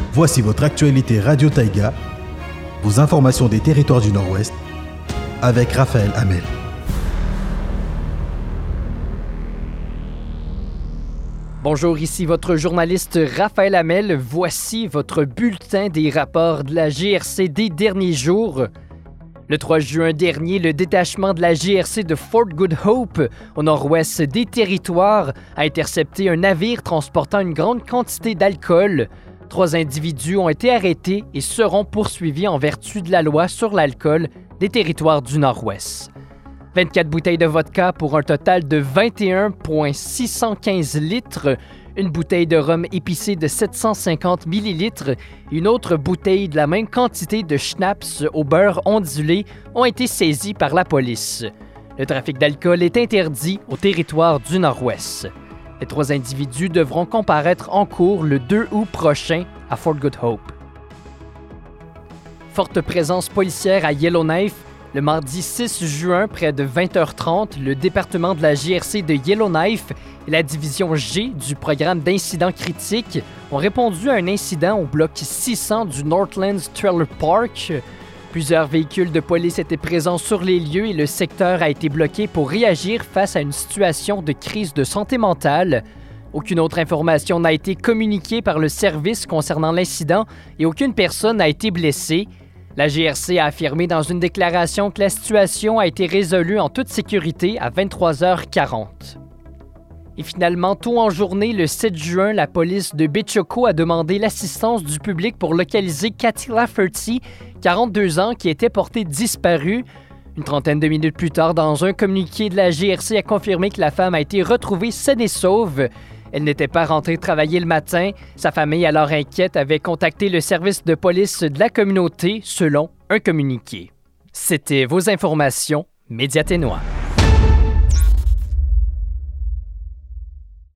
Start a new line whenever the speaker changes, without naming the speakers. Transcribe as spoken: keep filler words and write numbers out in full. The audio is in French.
Voici votre actualité Radio Taïga, vos informations des territoires du Nord-Ouest, avec Raphaël Hamel.
Bonjour, ici votre journaliste Raphaël Hamel. Voici votre bulletin des rapports de la G R C des derniers jours. Le trois juin dernier, le détachement de la G R C de Fort Good Hope, au nord-ouest des territoires, a intercepté un navire transportant une grande quantité d'alcool. Trois individus ont été arrêtés et seront poursuivis en vertu de la loi sur l'alcool des territoires du Nord-Ouest. vingt-quatre bouteilles de vodka pour un total de vingt et un virgule six cent quinze litres, une bouteille de rhum épicé de sept cent cinquante millilitres et une autre bouteille de la même quantité de schnapps au beurre ondulé ont été saisies par la police. Le trafic d'alcool est interdit au territoire du Nord-Ouest. Les trois individus devront comparaître en cours le deux août prochain à Fort Good Hope. Forte présence policière à Yellowknife. Le mardi six juin, près de vingt heures trente, le département de la G R C de Yellowknife et la division G du programme d'incidents critiques ont répondu à un incident au bloc six cents du Northlands Trailer Park. Plusieurs véhicules de police étaient présents sur les lieux et le secteur a été bloqué pour réagir face à une situation de crise de santé mentale. Aucune autre information n'a été communiquée par le service concernant l'incident et aucune personne n'a été blessée. La G R C a affirmé dans une déclaration que la situation a été résolue en toute sécurité à vingt-trois heures quarante. Et finalement, tôt en journée, le sept juin, la police de Betchoko a demandé l'assistance du public pour localiser Cathy Lafferty, quarante-deux ans, qui était portée disparue. Une trentaine de minutes plus tard, dans un communiqué de la G R C a confirmé que la femme a été retrouvée saine et sauve. Elle n'était pas rentrée travailler le matin. Sa famille, alors inquiète, avait contacté le service de police de la communauté selon un communiqué. C'était vos informations, Média Ténois.